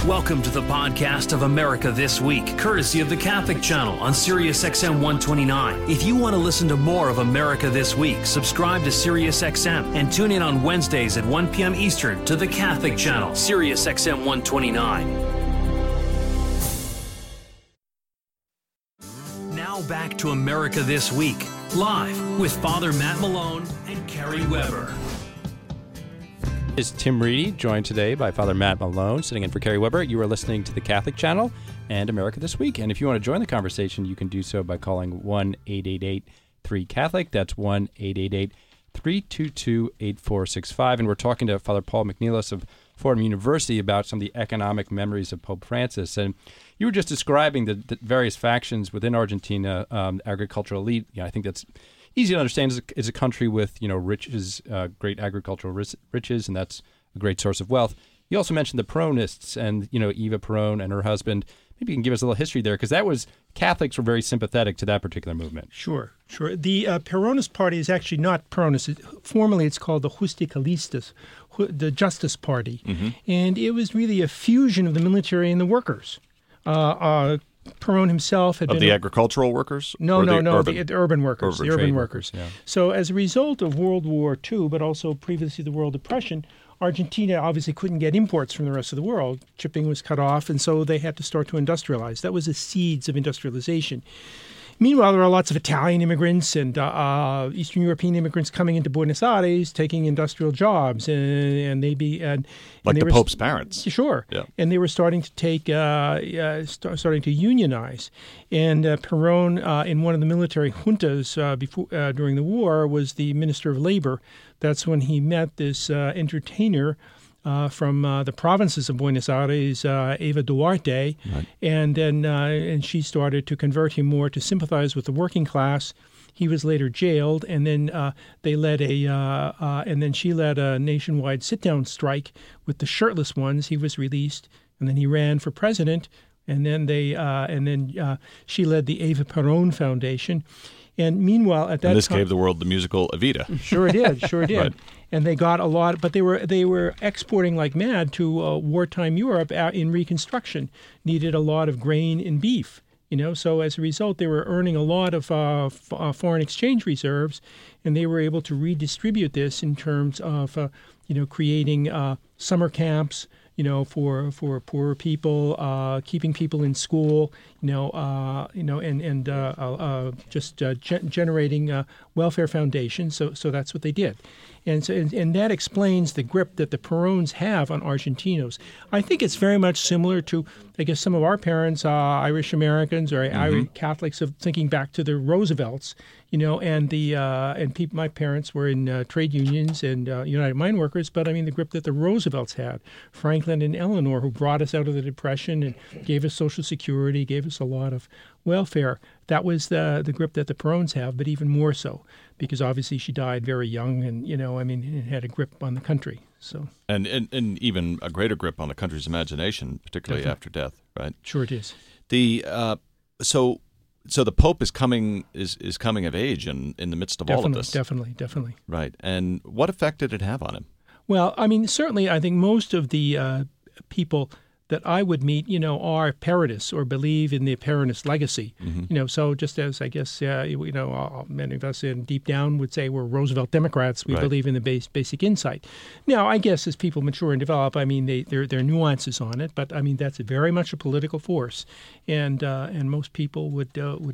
Welcome to the podcast of America This Week, courtesy of the Catholic Channel on SiriusXM 129. If you want to listen to more of America This Week, subscribe to SiriusXM and tune in on Wednesdays at 1 p.m. Eastern to the Catholic Channel, SiriusXM 129. Now back to America This Week, live with Father Matt Malone and Kerry Weber. Is Tim Reedy, joined today by Father Matt Malone, sitting in for Kerry Weber. You are listening to the Catholic Channel and America This Week. And if you want to join the conversation, you can do so by calling 1-888-3-CATHOLIC. That's 1-888-322-8465. And we're talking to Father Paul McNeilis of Fordham University about some of the economic memories of Pope Francis. And you were just describing the various factions within Argentina, agricultural elite. I think that's easy to understand. Is a country with riches, great agricultural riches, and that's a great source of wealth. You also mentioned the Peronists and Eva Peron and her husband. Maybe you can give us a little history there, because Catholics were very sympathetic to that particular movement. Sure. The Peronist Party is actually not Peronist. Formally, it's called the Justicalistas, the Justice Party, and it was really a fusion of the military and the workers. Peron himself had been the agricultural workers? No, the urban workers. The urban workers. Yeah. So as a result of World War II, but also previously the World Depression, Argentina obviously couldn't get imports from the rest of the world. Shipping was cut off, and so they had to start to industrialize. That was the seeds of industrialization. Meanwhile, there are lots of Italian immigrants and Eastern European immigrants coming into Buenos Aires, taking industrial jobs, and they were Pope's parents. Sure, yeah. And they were starting to starting to unionize. And Perón, in one of the military juntas during the war, was the Minister of Labor. That's when he met this entertainer from the provinces of Buenos Aires, Eva Duarte, right. And then she started to convert him more to sympathize with the working class. He was later jailed, and then she led a nationwide sit-down strike with the shirtless ones. He was released, and then he ran for president, and then she led the Eva Peron Foundation. And meanwhile, at that time, this gave the world the musical Evita. Sure it did. Right. And they got a lot, but they were exporting like mad to wartime Europe in Reconstruction. Needed a lot of grain and beef, So as a result, they were earning a lot of foreign exchange reserves, and they were able to redistribute this in terms of, creating summer camps, for poorer people, keeping people in school, generating welfare foundations. So that's what they did. And that explains the grip that the Perons have on Argentinos. I think it's very much similar to, I guess, some of our parents, Irish Americans or Irish Catholics, of thinking back to the Roosevelts, my parents were in trade unions and United Mine Workers, but I mean the grip that the Roosevelts had, Franklin and Eleanor, who brought us out of the Depression and gave us Social Security, gave us a lot of welfare. That was the grip that the Perons have, but even more so, because obviously she died very young, and it had a grip on the country. So and even a greater grip on the country's imagination, particularly after death, right? Sure, it is. So the Pope is coming of age in the midst of all of this. Definitely. Right. And what effect did it have on him? Well, I mean, certainly, I think most of the people that I would meet, are Peronists or believe in the Peronist legacy. So just as I guess, many of us deep down would say we're Roosevelt Democrats. We believe in the basic insight. Now, I guess as people mature and develop, I mean, there are nuances on it, but I mean that's very much a political force, and most people would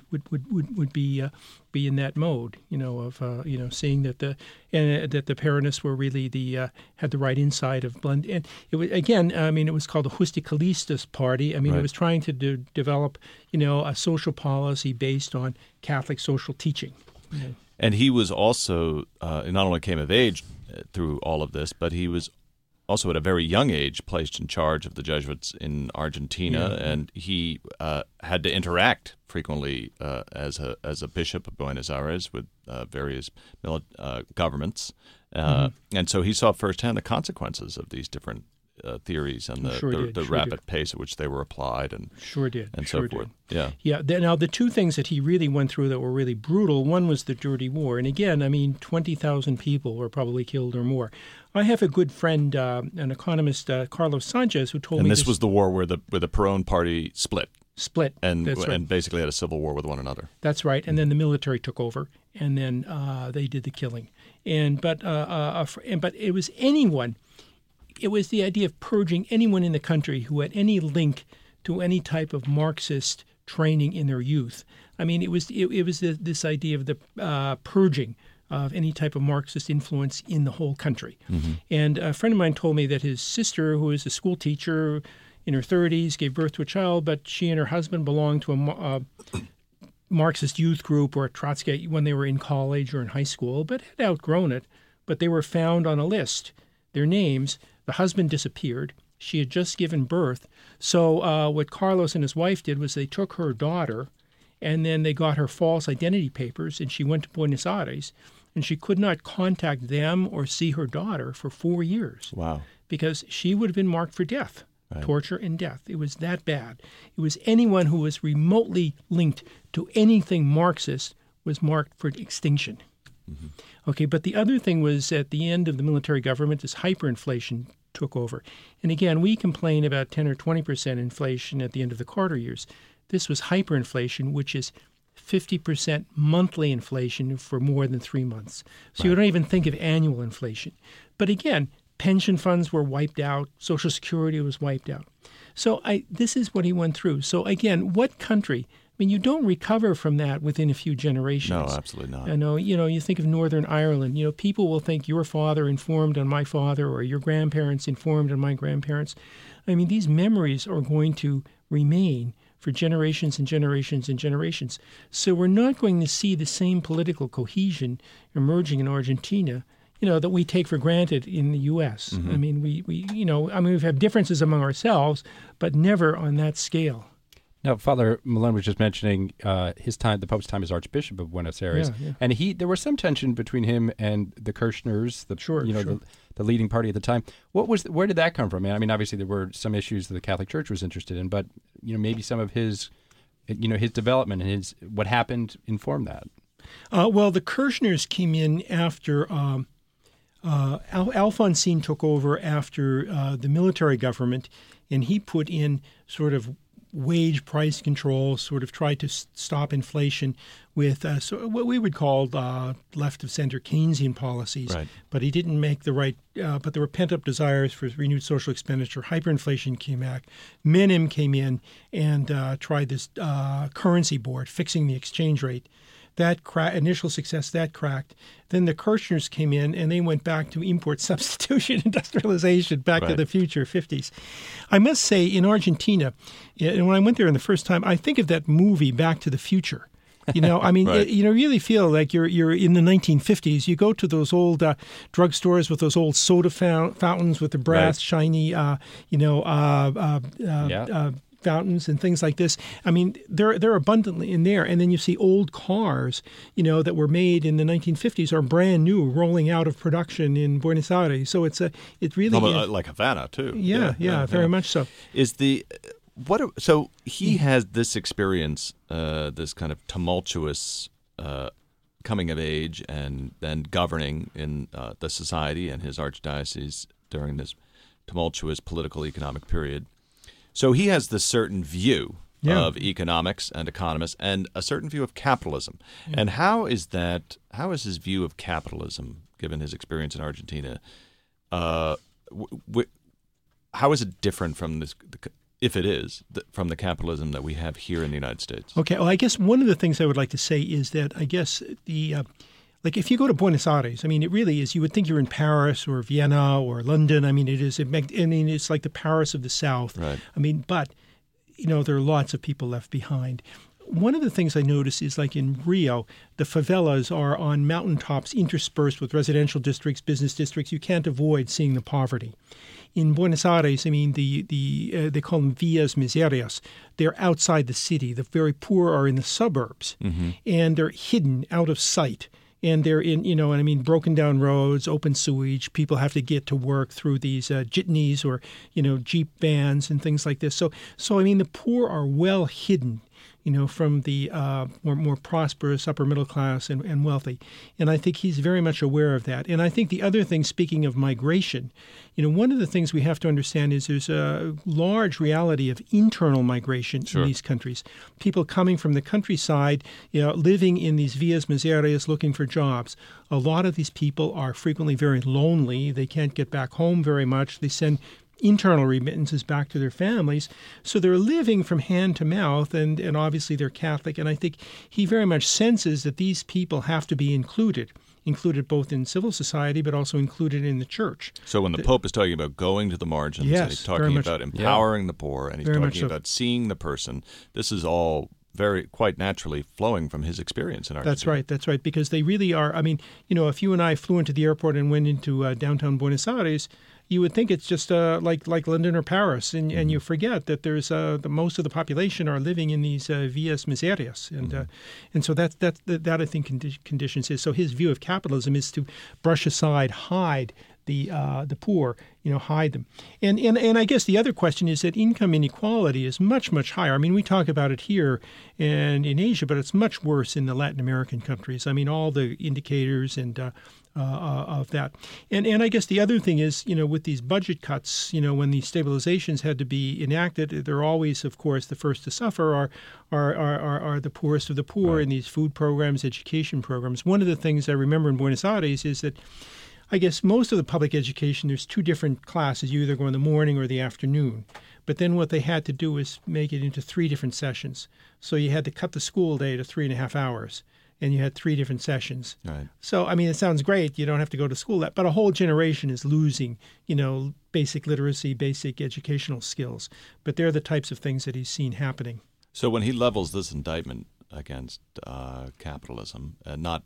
be in that mode, of seeing that the Peronists were really had the right insight of blend. And it was, again, I mean, it was called the Justicalistas Party. I mean, It was trying to develop, a social policy based on Catholic social teaching. And he was also not only came of age through all of this, but he was also at a very young age placed in charge of the Jesuits in Argentina, and he had to interact frequently as a bishop of Buenos Aires with various governments, and so he saw firsthand the consequences of these different theories and Sure the did. rapid pace at which they were applied and Sure did. so forth. Yeah. Yeah. Now, the two things that he really went through that were really brutal, one was the Dirty War. And again, 20,000 people were probably killed or more. I have a good friend, an economist, Carlos Sanchez, who told me this was the war where the Perón party split. And that's right. And basically had a civil war with one another. That's right. And then the military took over, and then they did the killing. But it was anyone. It was the idea of purging anyone in the country who had any link to any type of Marxist training in their youth. It was this idea of the purging of any type of Marxist influence in the whole country. Mm-hmm. And a friend of mine told me that his sister, who is a school teacher in her 30s, gave birth to a child, but she and her husband belonged to a Marxist youth group or a Trotsky when they were in college or in high school, but had outgrown it. But they were found on a list, their names. The husband disappeared. She had just given birth. So what Carlos and his wife did was they took her daughter, and then they got her false identity papers, and she went to Buenos Aires, and she could not contact them or see her daughter for 4 years. Wow. Because she would have been marked for death. Right. Torture and death. It was that bad. It was anyone who was remotely linked to anything Marxist was marked for extinction. Mm-hmm. Okay, but the other thing was at the end of the military government, this hyperinflation took over. And again, we complain about 10 or 20% inflation at the end of the Carter years. This was hyperinflation, which is 50% monthly inflation for more than 3 months. So you don't even think of annual inflation. But again, pension funds were wiped out. Social Security was wiped out. So this is what he went through. So again, what country? You don't recover from that within a few generations. No, absolutely not. You think of Northern Ireland. People will think your father informed on my father or your grandparents informed on my grandparents. These memories are going to remain for generations and generations and generations. So we're not going to see the same political cohesion emerging in Argentina that we take for granted in the U.S. Mm-hmm. We have differences among ourselves, but never on that scale. Now, Father Malone was just mentioning the Pope's time as Archbishop of Buenos Aires, and there was some tension between him and the Kirchners, the leading party at the time. Where did that come from? Obviously there were some issues that the Catholic Church was interested in, but maybe some of his development and what happened informed that. Well, the Kirchners came in after. Alfonsine took over after the military government, and he put in sort of wage price control, sort of tried to stop inflation with what we would call left-of-center Keynesian policies. Right. But he didn't make the right but there were pent-up desires for renewed social expenditure. Hyperinflation came back. Menem came in and tried this currency board, fixing the exchange rate. That initial success, that cracked. Then the Kirchners came in, and they went back to import substitution, industrialization, back to the future 50s. I must say, in Argentina, and when I went there in the first time, I think of that movie, Back to the Future. You really feel like you're in the 1950s. You go to those old drugstores with those old soda fountains with the brass, shiny, fountains and things like this. They're abundantly in there. And then you see old cars, that were made in the 1950s are brand new, rolling out of production in Buenos Aires. So it really like Havana too. Yeah, very much so. So he has this experience, this kind of tumultuous coming of age, and then governing in the society and his archdiocese during this tumultuous political economic period. So he has this certain view of economics and economists and a certain view of capitalism. Yeah. And how is his view of capitalism, given his experience in Argentina, how is it different from this, if it is, from the capitalism that we have here in the United States? Okay, well, I guess one of the things I would like to say is that I guess like if you go to Buenos Aires, it really is. You would think you're in Paris or Vienna or London. It's like the Paris of the South. Right. But there are lots of people left behind. One of the things I notice is like in Rio, the favelas are on mountaintops interspersed with residential districts, business districts. You can't avoid seeing the poverty. In Buenos Aires, they call them villas miserias. They're outside the city. The very poor are in the suburbs, and they're hidden out of sight. And they're in, and I mean, broken down roads, open sewage. People have to get to work through these jitneys or, Jeep vans and things like this. So I mean, the poor are well hidden, from the more prosperous upper middle class and wealthy. And I think he's very much aware of that. And I think the other thing, speaking of migration, one of the things we have to understand is there's a large reality of internal migration in these countries. People coming from the countryside, living in these villas miserias looking for jobs. A lot of these people are frequently very lonely. They can't get back home very much. They send internal remittances back to their families. So they're living from hand to mouth, and obviously they're Catholic. And I think he very much senses that these people have to be included both in civil society, but also included in the church. So when the Pope is talking about going to the margins, and he's talking about empowering the poor, and he's talking about seeing the person, this is all quite naturally flowing from his experience in Argentina. That's right, because they really are. I mean, if you and I flew into the airport and went into downtown Buenos Aires, you would think it's just like London or Paris, and you forget that there's the most of the population are living in these villas miserias, and so that I think conditions his. So his view of capitalism is to brush aside, hide the poor, hide them. And I guess the other question is that income inequality is much, much higher. I mean, we talk about it here and in Asia, but it's much worse in the Latin American countries. I mean, all the indicators and of that. And I guess the other thing is, with these budget cuts, when these stabilizations had to be enacted, they're always, of course, the first to suffer are the poorest of the poor in these food programs, education programs. One of the things I remember in Buenos Aires is that I guess most of the public education, there's two different classes. You either go in the morning or the afternoon. But then what they had to do is make it into 3 different sessions. So you had to cut the school day to 3.5 hours, and you had 3 different sessions. Right. So, I mean, it sounds great. You don't have to go to school, but a whole generation is losing, basic literacy, basic educational skills. But they're the types of things that he's seen happening. So when he levels this indictment against capitalism, not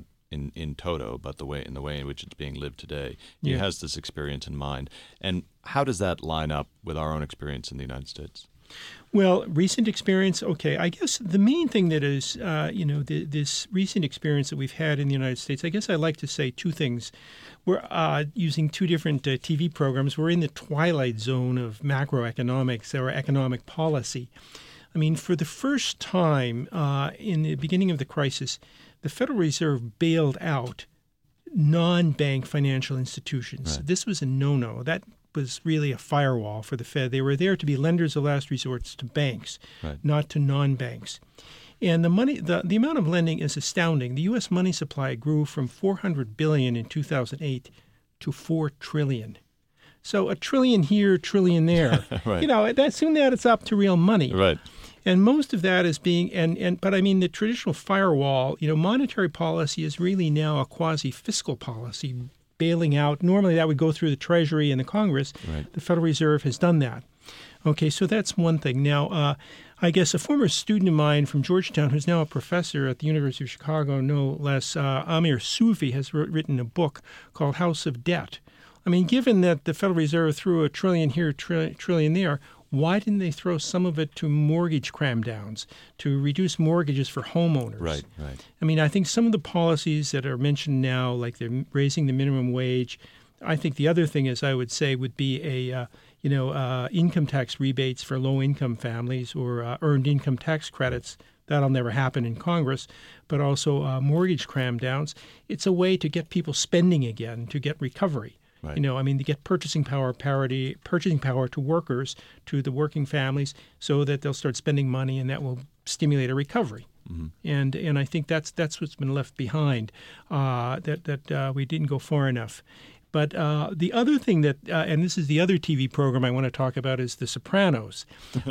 in toto, but in the way in which it's being lived today, he has this experience in mind. And how does that line up with our own experience in the United States? Well, recent experience, okay. I guess the main thing that is, this recent experience that we've had in the United States, I guess I like to say 2 things. We're using 2 different TV programs. We're in the twilight zone of macroeconomics or economic policy. I mean, for the first time in the beginning of the crisis, the Federal Reserve bailed out non-bank financial institutions. Right. This was a no-no. That was really a firewall for the Fed. They were there to be lenders of last resort to banks, not to non-banks. And the amount of lending is astounding. The U.S. money supply grew from $400 billion in 2008 to $4 trillion. So $1 trillion here, $1 trillion there. Soon that it's up to real money. Right. And most of that is being but I mean the traditional firewall, monetary policy is really now a quasi-fiscal policy, bailing out. Normally that would go through the Treasury and the Congress. Right. The Federal Reserve has done that. Okay, so that's one thing. Now, I guess a former student of mine from Georgetown, who's now a professor at the University of Chicago, no less, Amir Sufi, has written a book called House of Debt. I mean, given that the Federal Reserve threw $1 trillion here, $1 trillion there, why didn't they throw some of it to mortgage cram-downs, to reduce mortgages for homeowners? Right. I mean, I think some of the policies that are mentioned now, like they're raising the minimum wage, I think the other thing, as I would say, would be income tax rebates for low-income families or earned income tax credits. That'll never happen in Congress, but also mortgage cram-downs. It's a way to get people spending again, to get recovery. Right. To get purchasing power to workers, to the working families, so that they'll start spending money, and that will stimulate a recovery. Mm-hmm. And I think that's what's been left behind. That we didn't go far enough. But the other thing that, and this is the other TV program I want to talk about, is The Sopranos.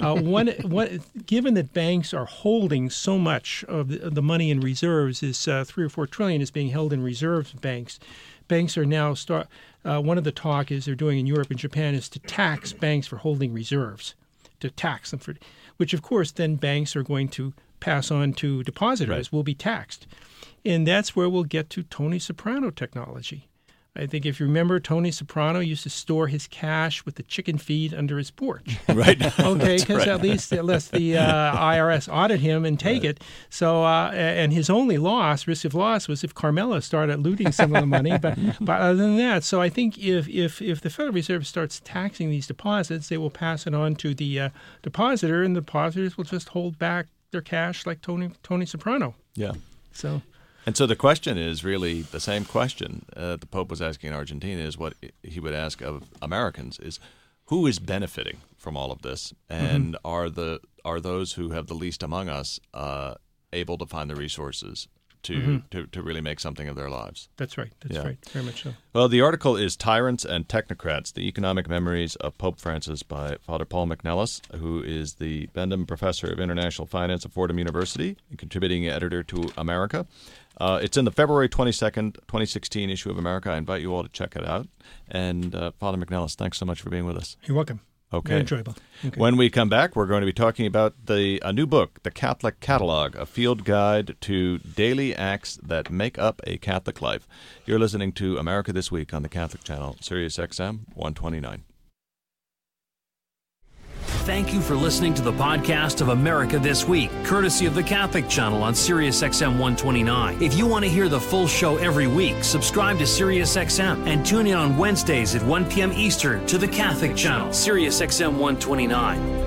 Given that banks are holding so much of the money in reserves, is 3 or 4 trillion is being held in reserves banks. Banks are now one of the talk is they're doing in Europe and Japan is to tax banks for holding reserves, to tax them for, which of course then banks are going to pass on to depositors, will be taxed. And that's where we'll get to Tony Soprano technology. I think if you remember, Tony Soprano used to store his cash with the chicken feed under his porch. Right. Okay, because at least the IRS audit him and take it. So, and his only risk of loss, was if Carmela started looting some of the money. But other than that, so I think if the Federal Reserve starts taxing these deposits, they will pass it on to the depositor, and the depositors will just hold back their cash like Tony Soprano. Yeah. So. And so the question is really the same question the Pope was asking in Argentina is what he would ask of Americans is who is benefiting from all of this, and are those who have the least among us able to find the resources to really make something of their lives? That's right. That's right. Very much so. Well, the article is Tyrants and Technocrats, The Economic Memories of Pope Francis by Father Paul McNellis, who is the Bendham Professor of International Finance at Fordham University and contributing editor to America. It's in the February 22nd, 2016 issue of America. I invite you all to check it out. And Father McNellis, thanks so much for being with us. You're welcome. Okay. Very enjoyable. Okay. When we come back, we're going to be talking about a new book, The Catholic Catalog, a field guide to daily acts that make up a Catholic life. You're listening to America This Week on the Catholic Channel, Sirius XM 129. Thank you for listening to the podcast of America This Week, courtesy of the Catholic Channel on Sirius XM 129. If you want to hear the full show every week, subscribe to Sirius XM and tune in on Wednesdays at 1 p.m. Eastern to the Catholic Channel, Sirius XM 129.